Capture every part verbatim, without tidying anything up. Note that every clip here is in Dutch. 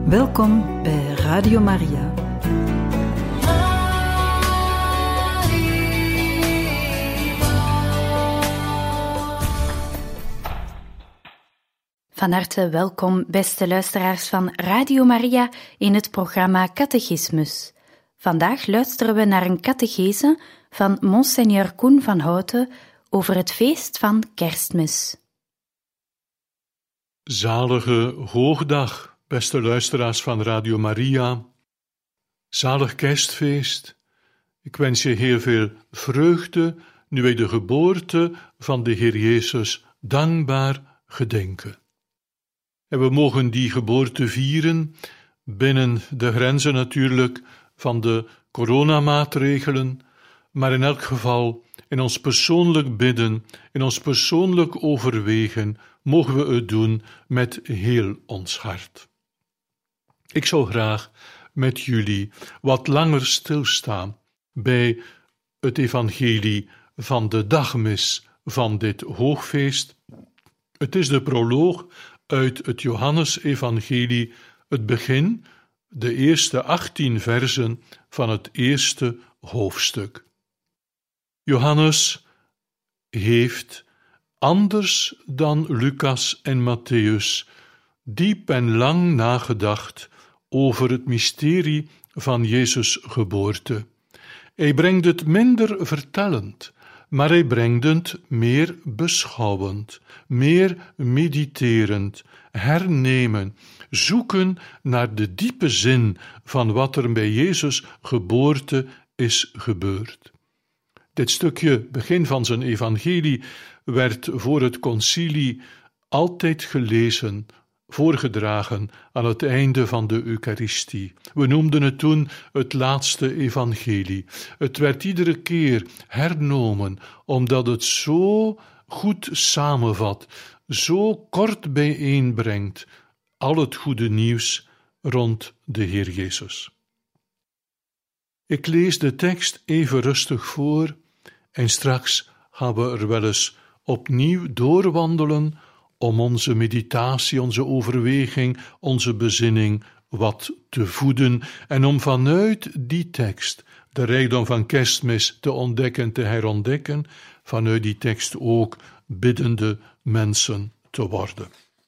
Welkom bij Radio Maria. Van harte welkom, beste luisteraars van Radio Maria, in het programma Catechismus. Vandaag luisteren we naar een catechese van Monseigneur Koen van Houten over het feest van Kerstmis. Zalige hoogdag, beste luisteraars van Radio Maria. Zalig kerstfeest. Ik wens je heel veel vreugde, nu wij de geboorte van de Heer Jezus dankbaar gedenken. En we mogen die geboorte vieren binnen de grenzen natuurlijk van de coronamaatregelen, maar in elk geval in ons persoonlijk bidden, in ons persoonlijk overwegen, mogen we het doen met heel ons hart. Ik zou graag met jullie wat langer stilstaan bij het evangelie van de dagmis van dit hoogfeest. Het is de proloog uit het Johannesevangelie, het begin, de eerste achttien versen van het eerste hoofdstuk. Johannes heeft, anders dan Lucas en Matthäus, diep en lang nagedacht over het mysterie van Jezus' geboorte. Hij brengt het minder vertellend, maar hij brengt het meer beschouwend, meer mediterend, hernemen, zoeken naar de diepe zin van wat er bij Jezus' geboorte is gebeurd. Dit stukje, begin van zijn evangelie, werd voor het concilie altijd gelezen, voorgedragen aan het einde van de Eucharistie. We noemden het toen het laatste evangelie. Het werd iedere keer hernomen, omdat het zo goed samenvat, zo kort bijeenbrengt al het goede nieuws rond de Heer Jezus. Ik lees de tekst even rustig voor en straks gaan we er wel eens opnieuw doorwandelen om onze meditatie, onze overweging, onze bezinning wat te voeden en om vanuit die tekst de rijkdom van Kerstmis te ontdekken, te herontdekken, vanuit die tekst ook biddende mensen te worden.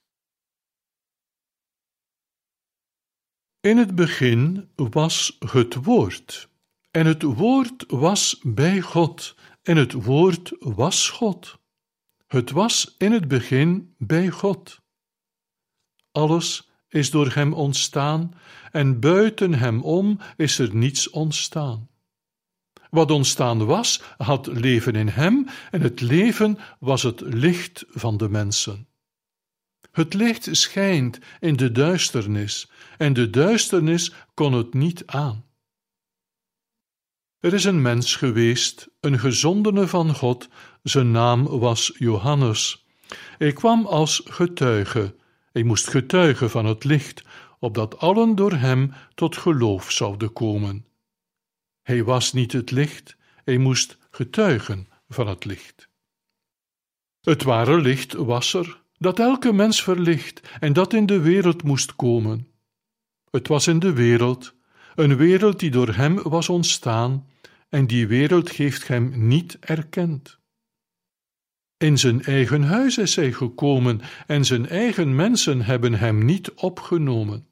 In het begin was het woord, en het woord was bij God, en het woord was God. Het was in het begin bij God. Alles is door hem ontstaan, en buiten hem om is er niets ontstaan. Wat ontstaan was, had leven in hem, en het leven was het licht van de mensen. Het licht schijnt in de duisternis, en de duisternis kon het niet aan. Er is een mens geweest, een gezondene van God, zijn naam was Johannes. Hij kwam als getuige, hij moest getuigen van het licht, opdat allen door hem tot geloof zouden komen. Hij was niet het licht, hij moest getuigen van het licht. Het ware licht was er, dat elke mens verlicht en dat in de wereld moest komen. Het was in de wereld, een wereld die door hem was ontstaan, en die wereld heeft hem niet erkend. In zijn eigen huis is hij gekomen, en zijn eigen mensen hebben hem niet opgenomen.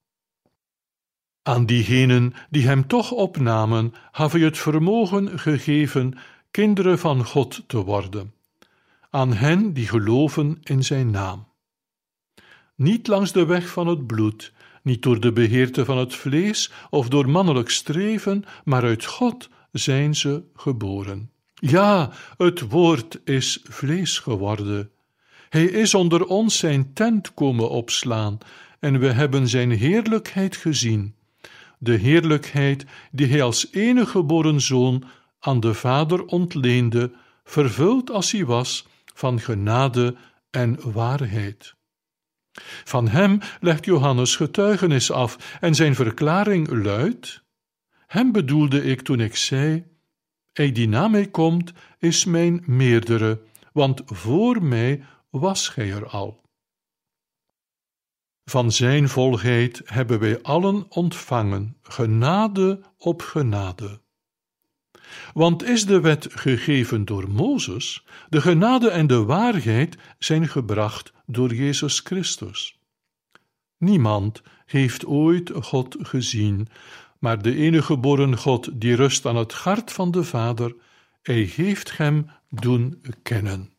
Aan diegenen die hem toch opnamen, had hij het vermogen gegeven kinderen van God te worden, aan hen die geloven in zijn naam. Niet langs de weg van het bloed, niet door de begeerte van het vlees of door mannelijk streven, maar uit God zijn ze geboren. Ja, het woord is vlees geworden. Hij is onder ons zijn tent komen opslaan, en we hebben zijn heerlijkheid gezien. De heerlijkheid die hij als enige geboren zoon aan de Vader ontleende, vervuld als hij was van genade en waarheid. Van hem legt Johannes getuigenis af, en zijn verklaring luidt: hem bedoelde ik toen ik zei: hij die na mij komt, is mijn meerdere, want voor mij was gij er al. Van zijn volheid hebben wij allen ontvangen, genade op genade. Want is de wet gegeven door Mozes, de genade en de waarheid zijn gebracht door Jezus Christus. Niemand heeft ooit God gezien, maar de enige geboren God die rust aan het hart van de Vader, hij heeft hem doen kennen.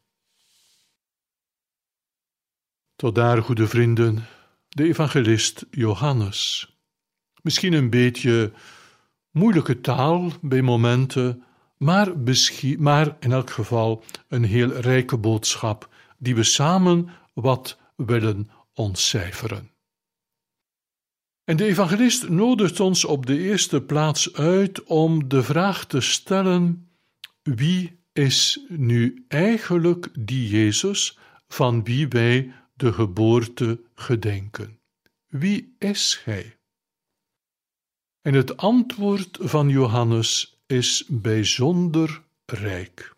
Tot daar, goede vrienden, de evangelist Johannes. Misschien een beetje moeilijke taal bij momenten, maar, beschi- maar in elk geval een heel rijke boodschap die we samen wat willen ontcijferen. En de evangelist nodigt ons op de eerste plaats uit om de vraag te stellen: wie is nu eigenlijk die Jezus van wie wij de geboorte gedenken? Wie is hij? En het antwoord van Johannes is bijzonder rijk.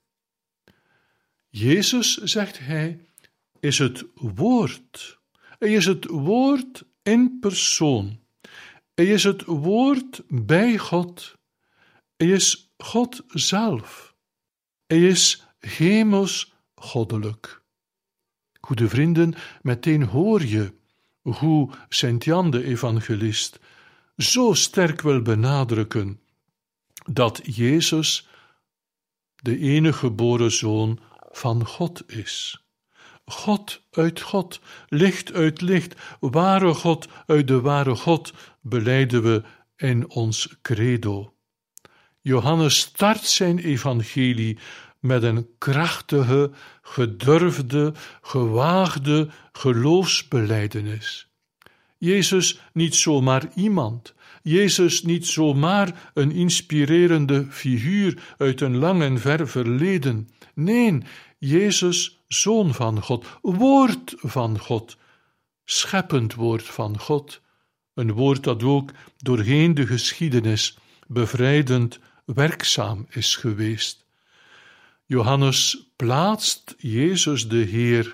Jezus, zegt hij, is het woord. Hij is het woord in persoon. Hij is het woord bij God. Hij is God zelf. Hij is hemels goddelijk. Goede vrienden, meteen hoor je hoe Sint-Jan de evangelist zo sterk wil benadrukken dat Jezus de enige geboren Zoon van God is. God uit God, licht uit licht, ware God uit de ware God, belijden we in ons credo. Johannes start zijn evangelie met een krachtige, gedurfde, gewaagde geloofsbelijdenis. Jezus niet zomaar iemand, Jezus niet zomaar een inspirerende figuur uit een lang en ver verleden. Nee, Jezus, Zoon van God, woord van God, scheppend woord van God, een woord dat ook doorheen de geschiedenis bevrijdend werkzaam is geweest. Johannes plaatst Jezus de Heer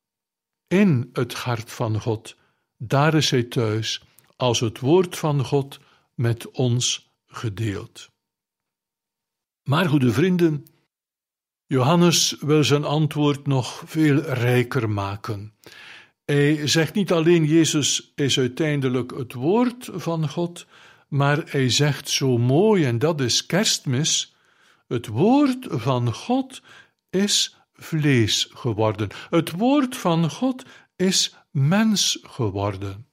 in het hart van God. Daar is hij thuis, als het woord van God met ons gedeeld. Maar, goede vrienden, Johannes wil zijn antwoord nog veel rijker maken. Hij zegt niet alleen Jezus is uiteindelijk het woord van God, maar hij zegt zo mooi, en dat is Kerstmis, het woord van God is vlees geworden. Het woord van God is mens geworden.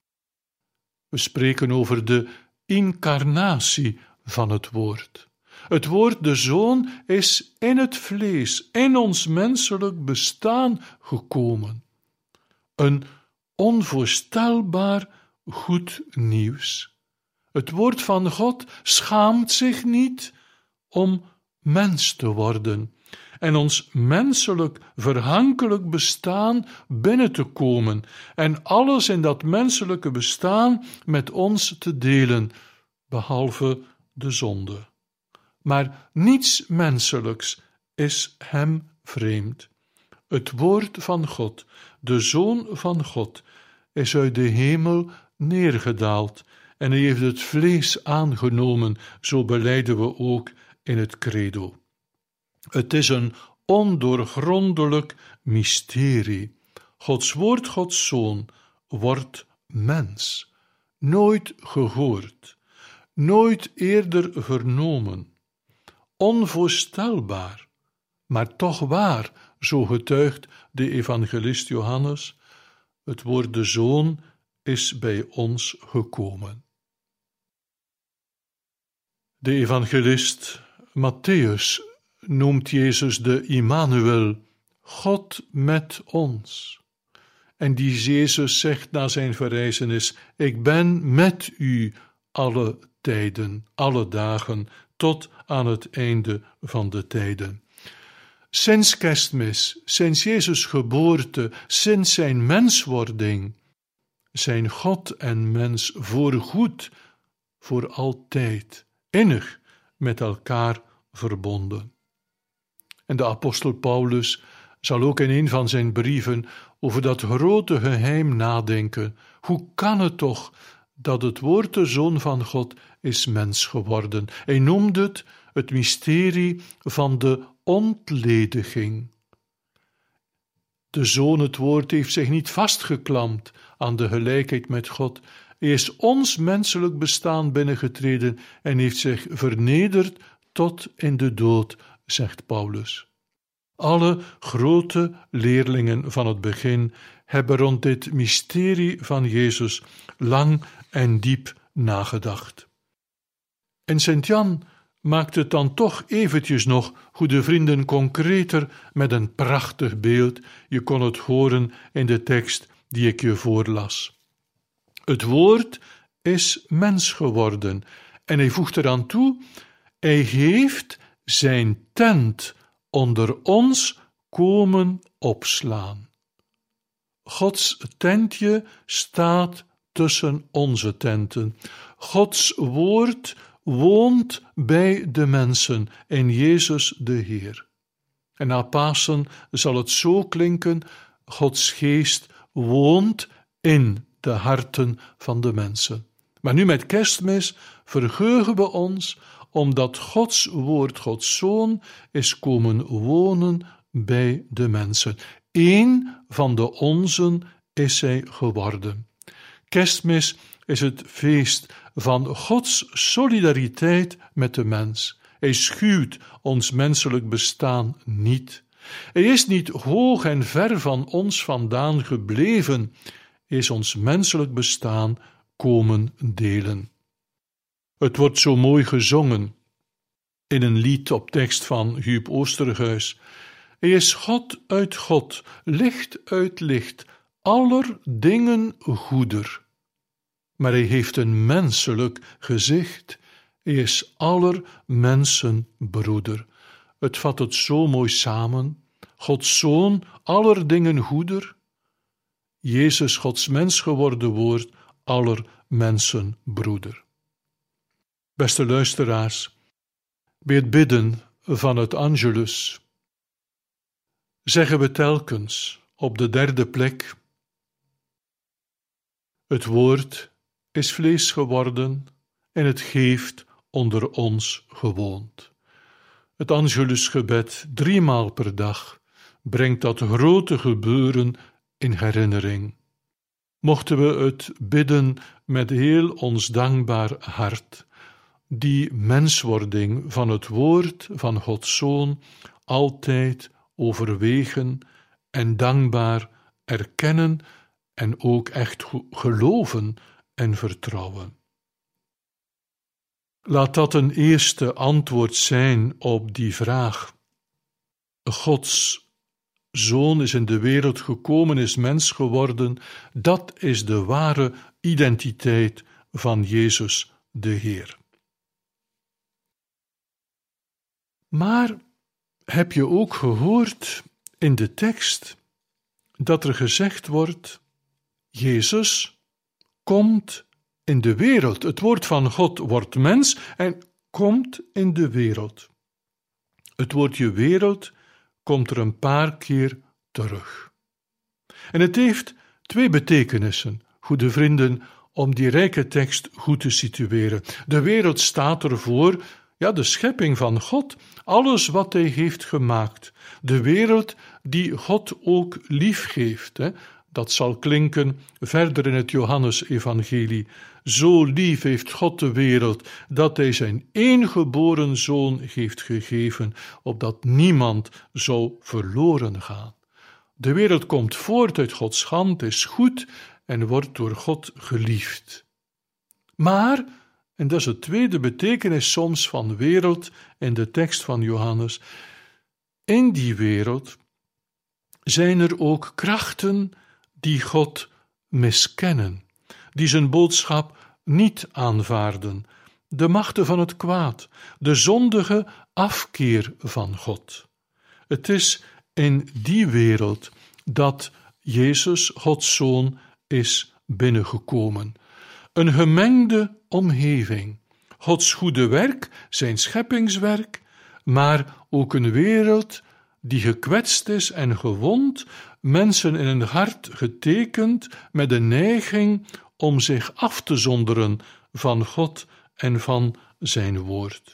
We spreken over de incarnatie van het woord. Het woord, de Zoon, is in het vlees, in ons menselijk bestaan gekomen. Een onvoorstelbaar goed nieuws. Het woord van God schaamt zich niet om mens te worden en ons menselijk verhankelijk bestaan binnen te komen en alles in dat menselijke bestaan met ons te delen, behalve de zonde. Maar niets menselijks is hem vreemd. Het woord van God, de Zoon van God, is uit de hemel neergedaald en hij heeft het vlees aangenomen, zo belijden we ook in het credo. Het is een ondoorgrondelijk mysterie. Gods woord, Gods Zoon, wordt mens. Nooit gehoord, nooit eerder vernomen. Onvoorstelbaar, maar toch waar, zo getuigt de evangelist Johannes. Het woord de Zoon is bij ons gekomen. De evangelist Mattheüs noemt Jezus de Immanuel, God met ons. En die Jezus zegt na zijn verrijzenis: ik ben met u alle tijden, alle dagen, tot aan het einde van de tijden. Sinds Kerstmis, sinds Jezus' geboorte, sinds zijn menswording, zijn God en mens voorgoed, voor altijd, innig met elkaar verbonden. En de apostel Paulus zal ook in een van zijn brieven over dat grote geheim nadenken. Hoe kan het toch dat het woord, de Zoon van God, is mens geworden? Hij noemde het het mysterie van de ontlediging. De Zoon, het woord, heeft zich niet vastgeklampt aan de gelijkheid met God. Hij is ons menselijk bestaan binnengetreden en heeft zich vernederd tot in de dood, zegt Paulus. Alle grote leerlingen van het begin hebben rond dit mysterie van Jezus lang en diep nagedacht. En Sint-Jan maakt het dan toch eventjes nog, goede vrienden, concreter met een prachtig beeld. Je kon het horen in de tekst die ik je voorlas. Het woord is mens geworden en hij voegt eraan toe, hij heeft zijn tent onder ons komen opslaan. Gods tentje staat tussen onze tenten. Gods woord woont bij de mensen in Jezus de Heer. En na Pasen zal het zo klinken, Gods geest woont in de harten van de mensen. Maar nu met Kerstmis verheugen we ons, omdat Gods woord, Gods Zoon, is komen wonen bij de mensen. Eén van de onzen is hij geworden. Kerstmis is het feest van Gods solidariteit met de mens. Hij schuwt ons menselijk bestaan niet. Hij is niet hoog en ver van ons vandaan gebleven. Hij is ons menselijk bestaan komen delen. Het wordt zo mooi gezongen in een lied op tekst van Huub Oosterhuis. Hij is God uit God, licht uit licht, aller dingen goeder. Maar hij heeft een menselijk gezicht. Hij is aller mensen broeder. Het vat het zo mooi samen. Gods Zoon, aller dingen goeder. Jezus, Gods mens geworden woord, aller mensen broeder. Beste luisteraars, bij het bidden van het Angelus zeggen we telkens op de derde plek: het woord is vlees geworden en het heeft onder ons gewoond. Het Angelusgebed driemaal per dag brengt dat grote gebeuren in herinnering. Mochten we het bidden met heel ons dankbaar hart, die menswording van het woord van Gods Zoon altijd overwegen en dankbaar erkennen en ook echt geloven en vertrouwen. Laat dat een eerste antwoord zijn op die vraag. Gods Zoon is in de wereld gekomen, is mens geworden. Dat is de ware identiteit van Jezus de Heer. Maar heb je ook gehoord in de tekst dat er gezegd wordt: Jezus komt in de wereld. Het woord van God wordt mens en komt in de wereld. Het woordje wereld komt er een paar keer terug. En het heeft twee betekenissen, goede vrienden, om die rijke tekst goed te situeren. De wereld staat ervoor, ja, de schepping van God, alles wat hij heeft gemaakt. De wereld die God ook lief geeft, hè. Dat zal klinken verder in het Johannesevangelie. Zo lief heeft God de wereld, dat hij zijn eengeboren Zoon heeft gegeven, opdat niemand zou verloren gaan. De wereld komt voort uit Gods hand, is goed en wordt door God geliefd. Maar, en dat is het tweede betekenis soms van wereld in de tekst van Johannes, in die wereld zijn er ook krachten die God miskennen, die zijn boodschap niet aanvaarden, de machten van het kwaad, de zondige afkeer van God. Het is in die wereld dat Jezus, Gods Zoon, is binnengekomen. Een gemengde omgeving, Gods goede werk, zijn scheppingswerk, maar ook een wereld die gekwetst is en gewond mensen in hun hart getekend met de neiging om zich af te zonderen van God en van zijn woord.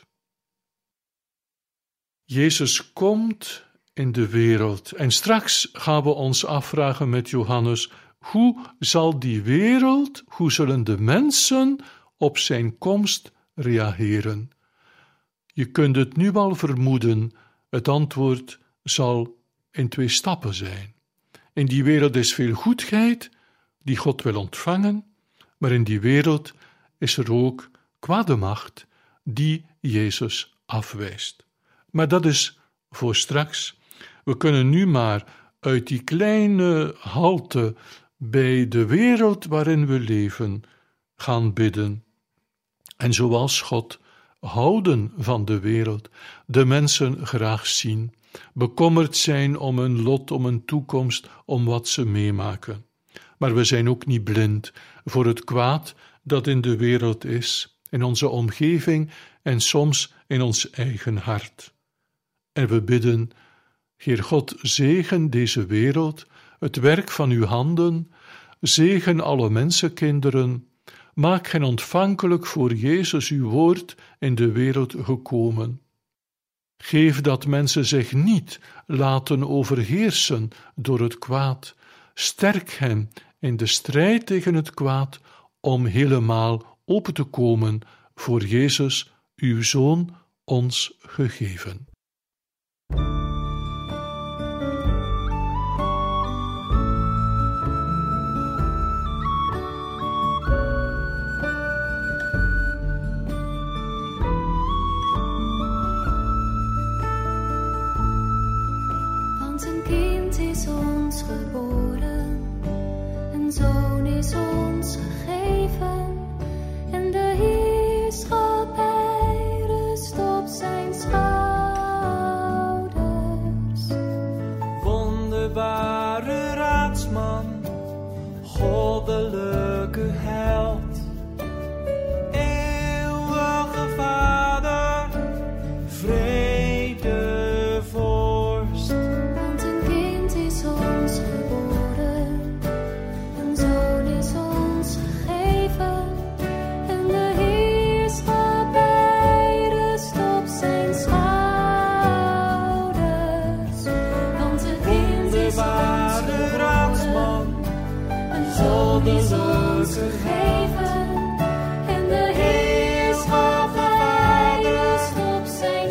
Jezus komt in de wereld en straks gaan we ons afvragen met Johannes, hoe zal die wereld, hoe zullen de mensen op zijn komst reageren? Je kunt het nu al vermoeden, het antwoord zal in twee stappen zijn. In die wereld is veel goedheid die God wil ontvangen, maar in die wereld is er ook kwade macht die Jezus afwijst. Maar dat is voor straks. We kunnen nu maar uit die kleine halte bij de wereld waarin we leven gaan bidden. En zoals God houden van de wereld, de mensen graag zien, bekommerd zijn om hun lot, om hun toekomst, om wat ze meemaken. Maar we zijn ook niet blind voor het kwaad dat in de wereld is, in onze omgeving en soms in ons eigen hart. En we bidden, Heer God, zegen deze wereld, het werk van uw handen, zegen alle mensenkinderen, maak hen ontvankelijk voor Jezus, uw woord, in de wereld gekomen. Geef dat mensen zich niet laten overheersen door het kwaad. Sterk hen in de strijd tegen het kwaad om helemaal open te komen voor Jezus, uw Zoon, ons gegeven. Geboren, een zoon is ons gegeven en de heerschappij rust op zijn schouders. Wonderbare raadsman, goddelijke held, eeuwige Vader, vredevorst. Want een kind is ons geboren, een zoon is ons gegeven en de heerschappij rust op zijn schouders. Want een kind is ons geboren, een zoon is ons gegeven en de heerschappij rust op zijn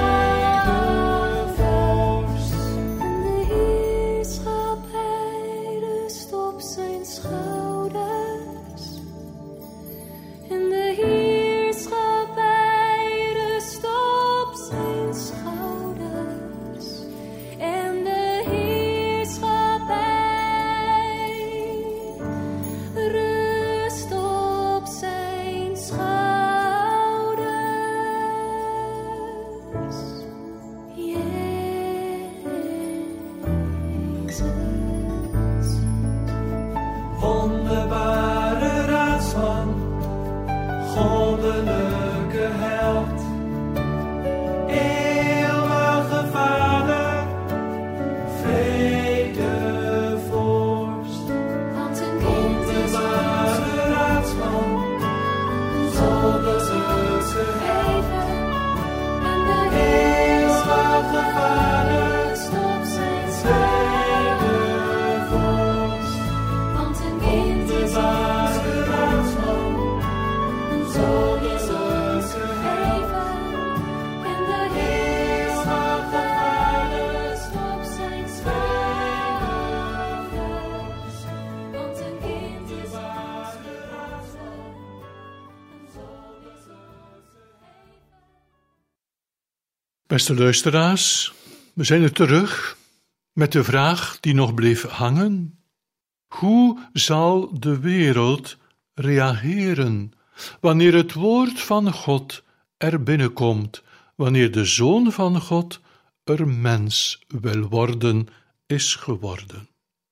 schouders. En de heerschappij rust op zijn schouders. En de heerschappij rust op zijn schouders. En de heerschappij rust op zijn schouders. Jezus. Wonderbare raadsman, goddelijke held, eeuwige Vader, vredevorst. Want een kind is ons Wonderbare raadsman, goddelijke gegeven en de eeuwige Vader, rust op zijn schouders. Want een kind is ons geboren, een zoon is ons gegeven en de heerschappij rust op zijn schouders. Want een kind is ons geboren, een zoon is ons gegeven. Beste luisteraars, we zijn er terug met de vraag die nog bleef hangen. Hoe zal de wereld reageren wanneer het woord van God er binnenkomt, wanneer de Zoon van God er mens wil worden, is geworden?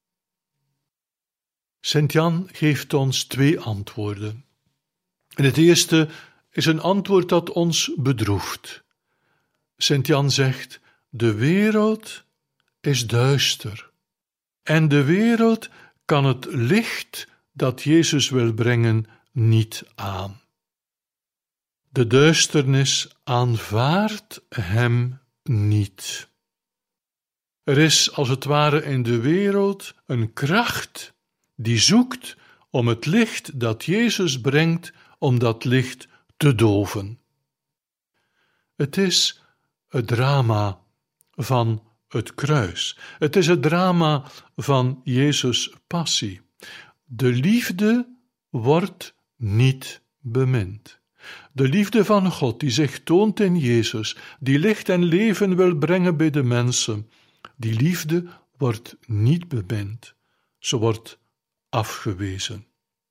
Sint-Jan geeft ons twee antwoorden. En het eerste is een antwoord dat ons bedroeft. Sint-Jan zegt, de wereld is duister en de wereld kan het licht dat Jezus wil brengen niet aan. De duisternis aanvaardt hem niet. Er is als het ware in de wereld een kracht die zoekt om het licht dat Jezus brengt, om dat licht te doven. Het is het drama van het kruis. Het is het drama van Jezus' passie. De liefde wordt niet bemind. De liefde van God die zich toont in Jezus, die licht en leven wil brengen bij de mensen, die liefde wordt niet bemind. Ze wordt afgewezen.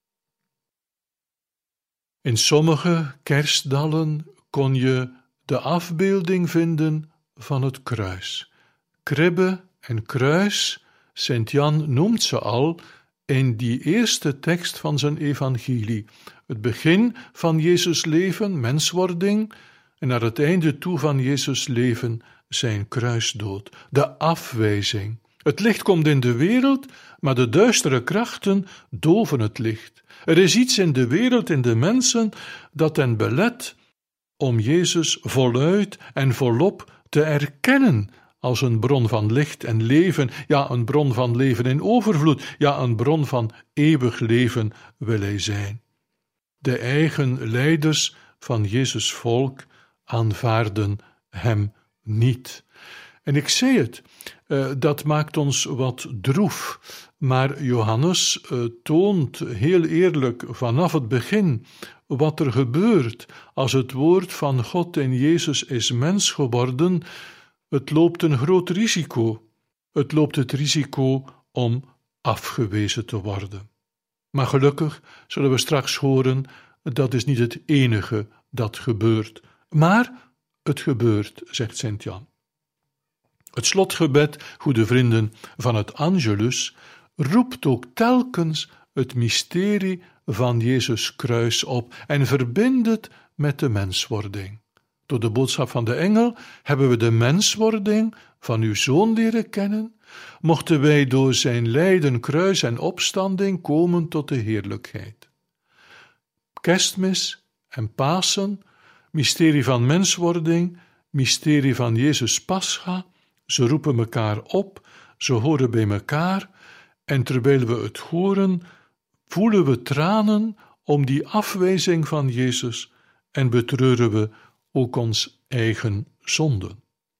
In sommige kerstdallen kon je de afbeelding vinden van het kruis. Kribbe en kruis, Sint-Jan noemt ze al in die eerste tekst van zijn evangelie. Het begin van Jezus' leven, menswording, en naar het einde toe van Jezus' leven, zijn kruisdood. De afwijzing. Het licht komt in de wereld, maar de duistere krachten doven het licht. Er is iets in de wereld, in de mensen, dat hen belet om Jezus voluit en volop te erkennen als een bron van licht en leven, ja, een bron van leven in overvloed, ja, een bron van eeuwig leven wil hij zijn. De eigen leiders van Jezus' volk aanvaarden hem niet. En ik zei het, uh, dat maakt ons wat droef, maar Johannes uh, toont heel eerlijk vanaf het begin wat er gebeurt als het woord van God in Jezus is mens geworden. Het loopt een groot risico. Het loopt het risico om afgewezen te worden. Maar gelukkig zullen we straks horen, dat is niet het enige dat gebeurt. Maar het gebeurt, zegt Sint-Jan. Het slotgebed, goede vrienden, van het Angelus roept ook telkens het mysterie van Jezus' kruis op en verbindt het met de menswording. Door de boodschap van de engel hebben we de menswording van uw Zoon leren kennen, mochten wij door zijn lijden, kruis en opstanding komen tot de heerlijkheid. Kerstmis en Pasen, mysterie van menswording, mysterie van Jezus Pascha, ze roepen elkaar op, ze horen bij elkaar, en terwijl we het horen, voelen we tranen om die afwijzing van Jezus en betreuren we ook ons eigen zonden.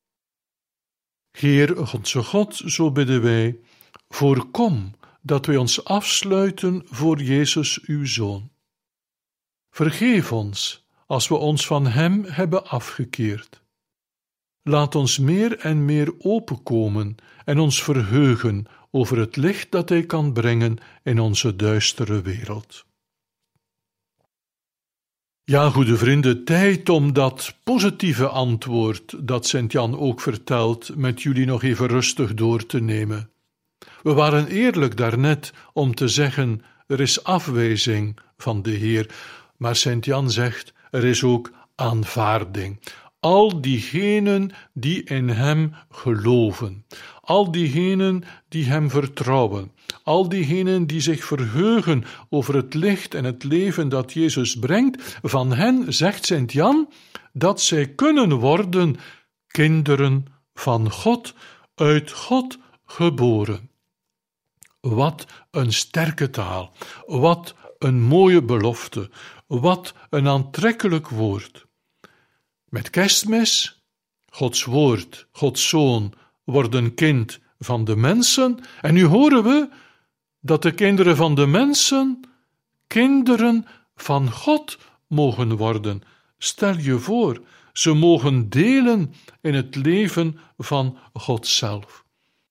Heer, onze God, zo bidden wij, voorkom dat wij ons afsluiten voor Jezus, uw Zoon. Vergeef ons als we ons van hem hebben afgekeerd. Laat ons meer en meer openkomen en ons verheugen over het licht dat hij kan brengen in onze duistere wereld. Ja, goede vrienden, tijd om dat positieve antwoord dat Sint-Jan ook vertelt, met jullie nog even rustig door te nemen. We waren eerlijk daarnet om te zeggen, er is afwijzing van de Heer, maar Sint-Jan zegt, er is ook aanvaarding. Al diegenen die in hem geloven, al diegenen die hem vertrouwen, al diegenen die zich verheugen over het licht en het leven dat Jezus brengt, van hen zegt Sint-Jan dat zij kunnen worden kinderen van God, uit God geboren. Wat een sterke taal, wat een mooie belofte, wat een aantrekkelijk woord. Met Kerstmis, Gods woord, Gods Zoon, wordt een kind van de mensen, en nu horen we dat de kinderen van de mensen kinderen van God mogen worden. Stel je voor, ze mogen delen in het leven van God zelf.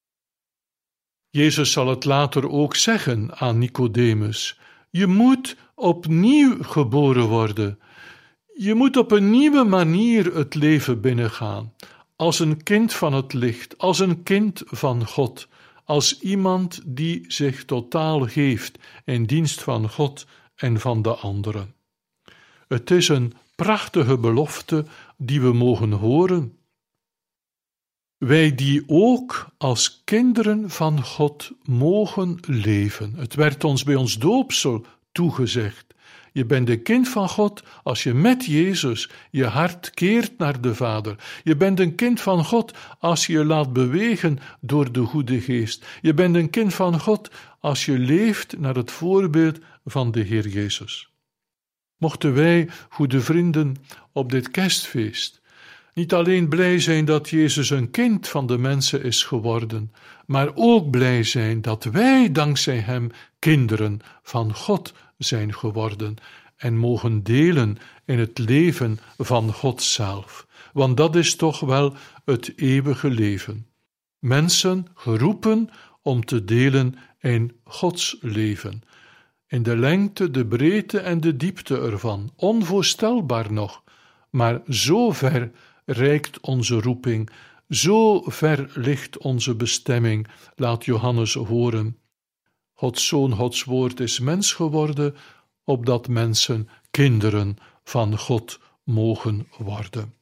Jezus zal het later ook zeggen aan Nicodemus, je moet opnieuw geboren worden. Je moet op een nieuwe manier het leven binnengaan, als een kind van het licht, als een kind van God, als iemand die zich totaal geeft in dienst van God en van de anderen. Het is een prachtige belofte die we mogen horen. Wij die ook als kinderen van God mogen leven. Het werd ons bij ons doopsel toegezegd. Je bent een kind van God als je met Jezus je hart keert naar de Vader. Je bent een kind van God als je je laat bewegen door de Goede Geest. Je bent een kind van God als je leeft naar het voorbeeld van de Heer Jezus. Mochten wij, goede vrienden, op dit kerstfeest niet alleen blij zijn dat Jezus een kind van de mensen is geworden, maar ook blij zijn dat wij dankzij hem kinderen van God zijn geworden en mogen delen in het leven van God zelf. Want dat is toch wel het eeuwige leven. Mensen geroepen om te delen in Gods leven. In de lengte, de breedte en de diepte ervan. Onvoorstelbaar nog, maar zo ver reikt onze roeping, zo ver ligt onze bestemming, laat Johannes horen. Gods Zoon, Gods Woord is mens geworden, opdat mensen kinderen van God mogen worden.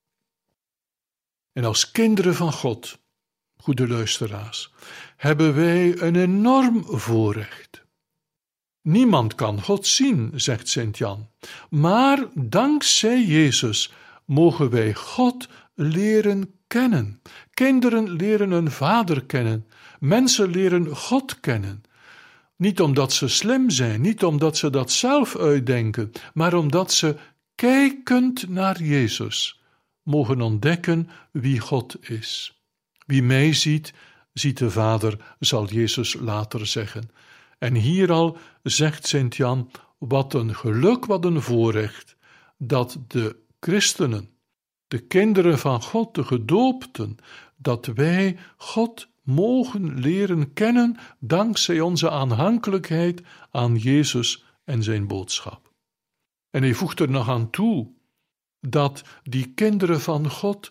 En als kinderen van God, goede luisteraars, hebben wij een enorm voorrecht. Niemand kan God zien, zegt Sint Jan, maar dankzij Jezus mogen wij God leren kennen. Kinderen leren een vader kennen, mensen leren God kennen. Niet omdat ze slim zijn, niet omdat ze dat zelf uitdenken, maar omdat ze kijkend naar Jezus mogen ontdekken wie God is. Wie mij ziet, ziet de Vader, zal Jezus later zeggen. En hier al zegt Sint Jan, wat een geluk, wat een voorrecht, dat de christenen, de kinderen van God, de gedoopten, dat wij God mogen leren kennen dankzij onze aanhankelijkheid aan Jezus en zijn boodschap. En hij voegt er nog aan toe dat die kinderen van God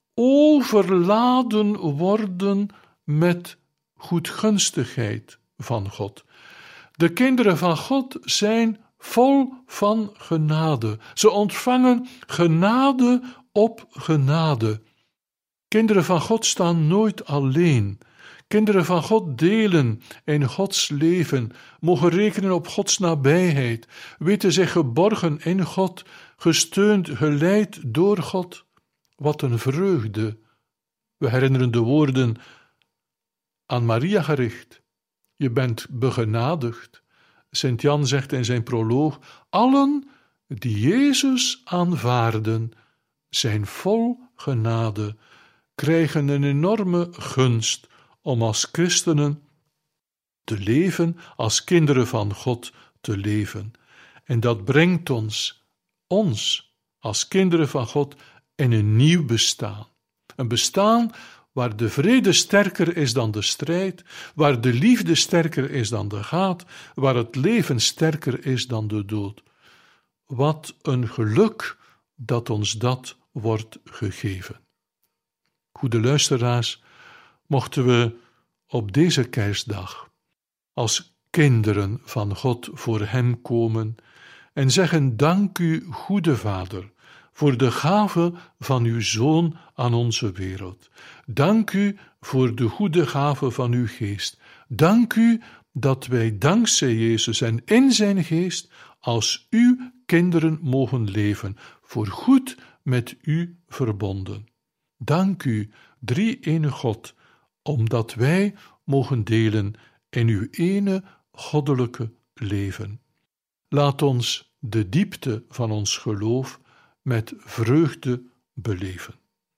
overladen worden met goedgunstigheid van God. De kinderen van God zijn vol van genade. Ze ontvangen genade op genade. Kinderen van God staan nooit alleen. Kinderen van God delen in Gods leven, mogen rekenen op Gods nabijheid, weten zich geborgen in God, gesteund, geleid door God. Wat een vreugde. We herinneren de woorden aan Maria gericht. Je bent begenadigd. Sint Jan zegt in zijn proloog, allen die Jezus aanvaarden, zijn vol genade, krijgen een enorme gunst om als christenen te leven, als kinderen van God te leven. En dat brengt ons, ons, als kinderen van God, in een nieuw bestaan. Een bestaan waar de vrede sterker is dan de strijd, waar de liefde sterker is dan de haat, waar het leven sterker is dan de dood. Wat een geluk dat ons dat wordt gegeven. Goede luisteraars, mochten we op deze kerstdag als kinderen van God voor hem komen en zeggen: dank u, goede Vader, voor de gave van uw Zoon aan onze wereld. Dank u voor de goede gave van uw geest. Dank u dat wij dankzij Jezus en in zijn geest als uw kinderen mogen leven, voorgoed met u verbonden. Dank u, drie-ene God, omdat wij mogen delen in uw ene goddelijke leven. Laat ons de diepte van ons geloof met vreugde beleven.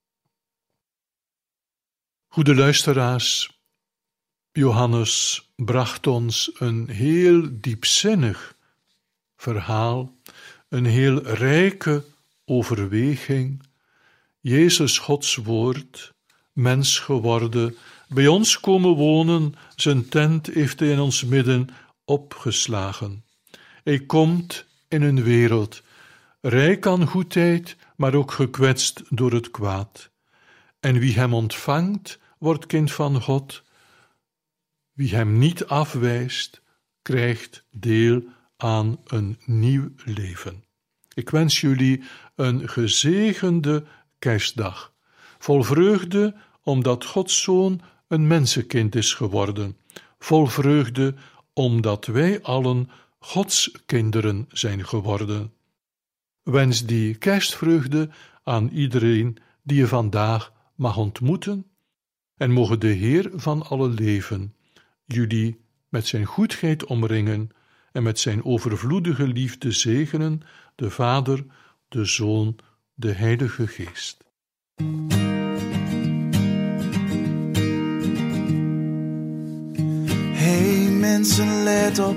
Goede luisteraars, Johannes bracht ons een heel diepzinnig verhaal, een heel rijke overweging. Jezus, Gods woord, mens geworden, bij ons komen wonen, zijn tent heeft hij in ons midden opgeslagen. Hij komt in een wereld, rijk aan goedheid, maar ook gekwetst door het kwaad. En wie hem ontvangt, wordt kind van God. Wie hem niet afwijst, krijgt deel aan een nieuw leven. Ik wens jullie een gezegende kerstdag, vol vreugde omdat Gods Zoon een mensenkind is geworden, vol vreugde omdat wij allen Gods kinderen zijn geworden. Wens die kerstvreugde aan iedereen die je vandaag mag ontmoeten, en mogen de Heer van alle leven jullie met zijn goedheid omringen en met zijn overvloedige liefde zegenen, de Vader, de Zoon, de Heilige Geest. Hey mensen, let op.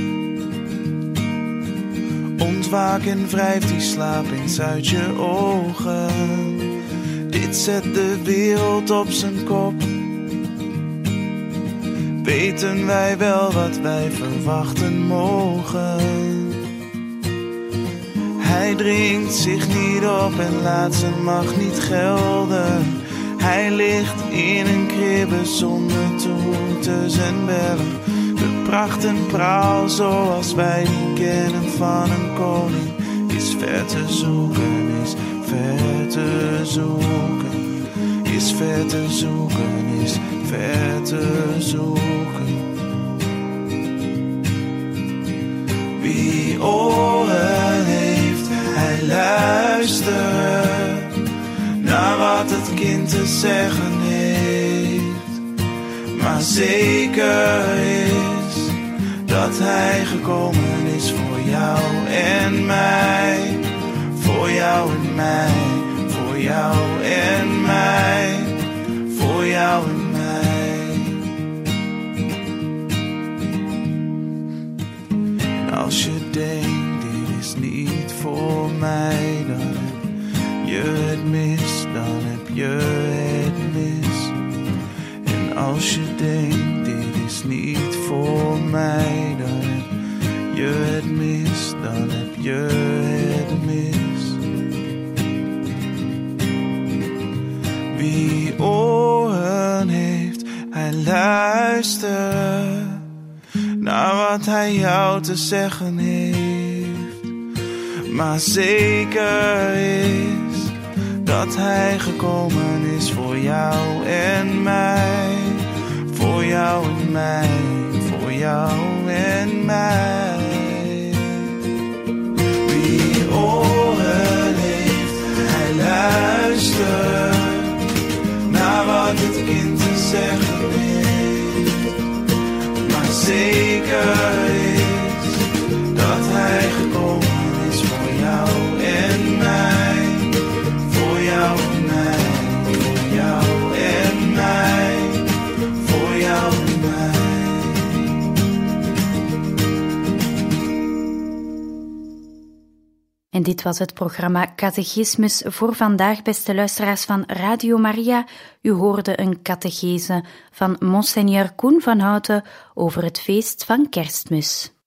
Ontwaak en wrijf die slaap eens uit je ogen. Dit zet de wereld op zijn kop. Weten wij wel wat wij verwachten mogen. Hij dringt zich niet op en laat zijn macht niet gelden. Hij ligt in een kribbe zonder toeters en bellen. De pracht en praal zoals wij die kennen van een koning is ver te zoeken, is ver te zoeken, is ver te zoeken, is ver te zoeken. Wie oren heeft, hij luistert naar wat het kind te zeggen heeft. Maar zeker is dat hij gekomen is voor jou en mij. Voor jou en mij, voor jou en mij, voor jou en mij. En als je denkt, dit is niet voor mij, dan heb je het mis, dan heb je het mis. En als je denkt, dit is niet voor mij, dan heb je het mis, dan heb je het mis. Wie oren heeft, hij luistert naar wat hij jou te zeggen heeft. Maar zeker is dat hij gekomen is voor jou en mij. Voor jou en mij, voor jou en mij. Wie oren heeft, hij luistert naar wat het kind te zeggen heeft. Maar zeker is dat hij gekomen is voor jou en mij. Voor jou en mij, voor jou en mij, voor jou en mij. En dit was het programma Catechismus voor vandaag, beste luisteraars van Radio Maria. U hoorde een catechese van Monseigneur Koen van Houten over het feest van Kerstmis.